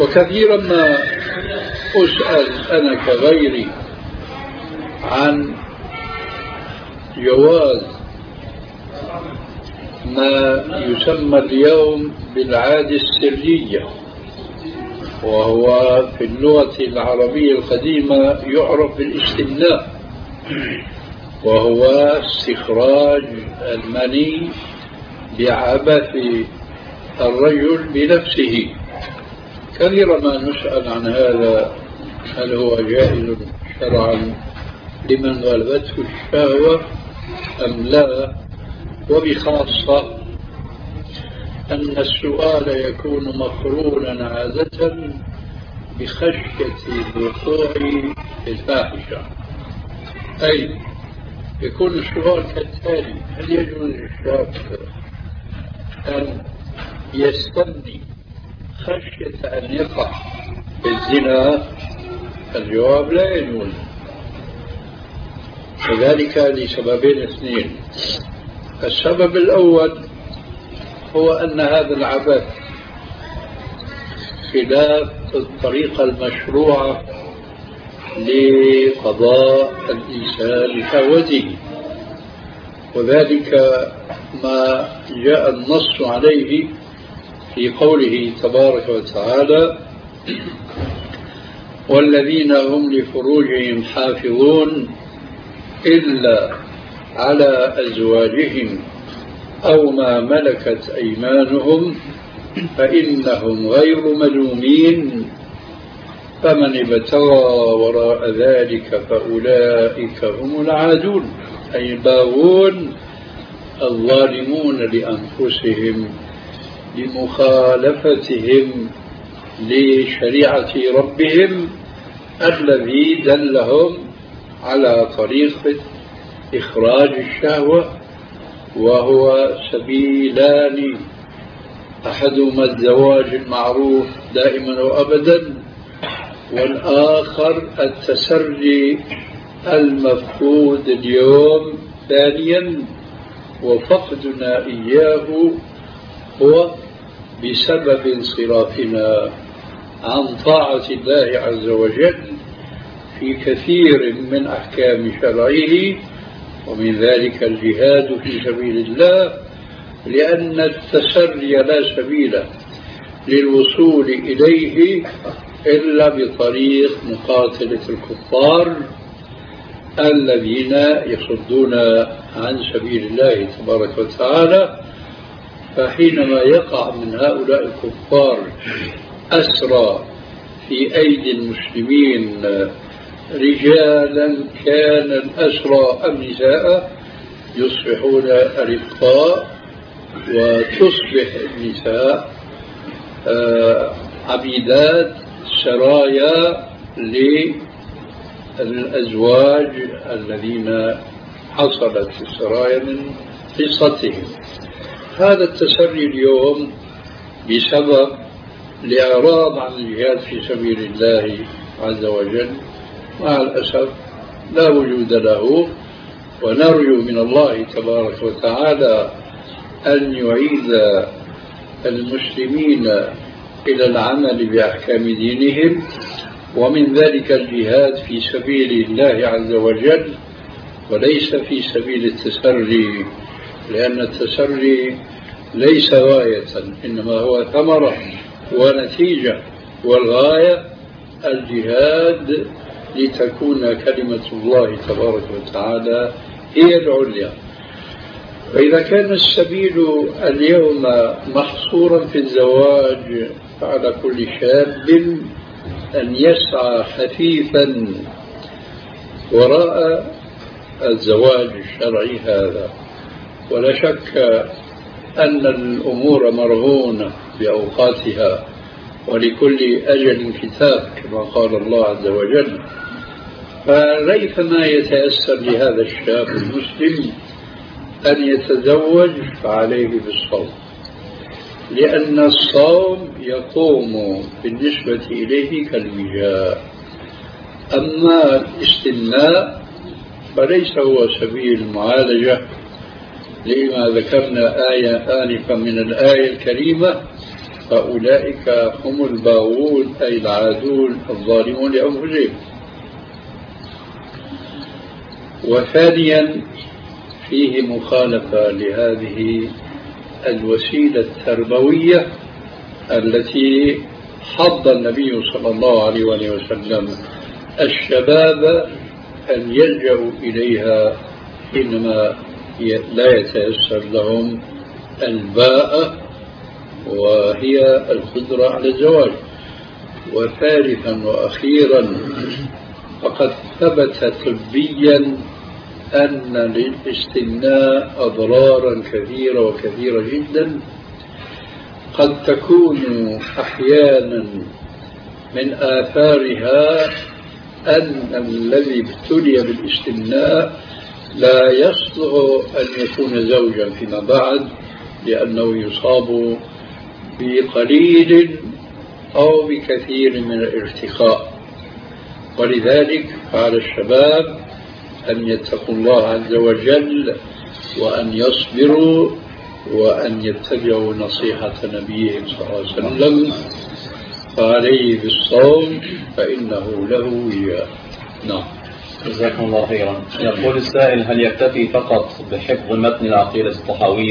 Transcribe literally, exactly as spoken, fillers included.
وكثيرا ما أسأل أنا كغيري عن جواز ما يسمى اليوم بالعادة السرية، وهو في اللغة العربية القديمة يعرف بالاستمناء، وهو استخراج المني بعبث الرجل بنفسه. كثيرا ما نسأل عن هذا، هل هو جائز شرعا لمن غلبته الشهوة أم لا؟ وبخاصة أن السؤال يكون مقرونا عادة بخشية الوقوع في الفاحشة، أي يكون السؤال كالتالي: هل يجوز للشاب أن يستمني خشية أن يقع في الزنا؟ الجواب: لا يجوز، وذلك لسببين اثنين. السبب الأول هو أن هذا العبث خلاف الطريقة المشروعة لقضاء الإنسان شهوته، وذلك ما جاء النص عليه في قوله تبارك وتعالى: والذين هم لفروجهم حافظون إلا على أزواجهم أو ما ملكت أيمانهم فإنهم غير ملومين فمن ابتغى وراء ذلك فأولئك هم العادون، أي الباغون الظالمون لأنفسهم لمخالفتهم لشريعة ربهم الذي دلهم على طريقة إخراج الشهوة، وهو سبيلان: أحدهما الزواج المعروف دائما وأبدا، والآخر التسري المفقود اليوم ثانيا، وفقدنا إياه هو بسبب انصرافنا عن طاعة الله عز وجل في كثير من أحكام شرعه، ومن ذلك الجهاد في سبيل الله، لأن التسري لا سبيل للوصول إليه إلا بطريق مقاتلة الكفار الذين يصدون عن سبيل الله تبارك وتعالى. فحينما يقع من هؤلاء الكفار أسرى في أيدي المسلمين رجالا كان الأسرى أم نساء، يصبحون أرقاء، وتصبح النساء عبيدات سرايا للأزواج الذين حصلت السرايا من قصتهم. هذا التسري اليوم بسبب الإعراض عن الجهاد في سبيل الله عز وجل مع الأسف لا وجود له، ونرجو من الله تبارك وتعالى أن يعيد المسلمين إلى العمل بأحكام دينهم، ومن ذلك الجهاد في سبيل الله عز وجل وليس في سبيل التسري، لأن التسري ليس غاية، إنما هو ثمرة ونتيجة، والغاية الجهاد لتكون كلمة الله تبارك وتعالى هي العليا. فإذا كان السبيل اليوم محصورا في الزواج، فعلى كل شاب أن يسعى حثيثا وراء الزواج الشرعي هذا. ولا شك أن الأمور مرهونة بأوقاتها، ولكل أجل كتاب كما قال الله عز وجل. فريثما يتيسر لهذا الشاب المسلم أن يتزوج فعليه بالصوم، لأن الصوم يقوم بالنسبة إليه كالوجاء. أما الاستمناء فليس هو سبيل المعالجة، لما ذكرنا آية آنفا من الآية الكريمة: فأولئك هم الباغون أي العادون الظالمون لأنفسهم. وثانيا فيه مخالفة لهذه الوسيلة التربوية التي حض النبي صلى الله عليه وسلم الشباب أن يلجأوا إليها حينما لا يتيسر لهم الباءة وهي القدرة على الزواج. وثالثا وأخيرا فقد ثبت طبيا أن للاستمناء أضرارا كثيرة وكثيرة جدا، قد تكون أحيانا من آثارها أن الذي ابتلي بالاستمناء لا يصلح أن يكون زوجا فيما بعد، لأنه يصاب بقليل أو بكثير من الارتخاء. ولذلك على الشباب أن يتقوا الله عز وجل وأن يصبروا وأن يتبعوا نصيحة نبيهم صلى الله عليه وسلم، فعليه بالصوم فإنه له وجاء. نعم. جزاكم الله خيرا. يقول السائل: هل يكتفي فقط بحفظ متن العقيدة الطحاوية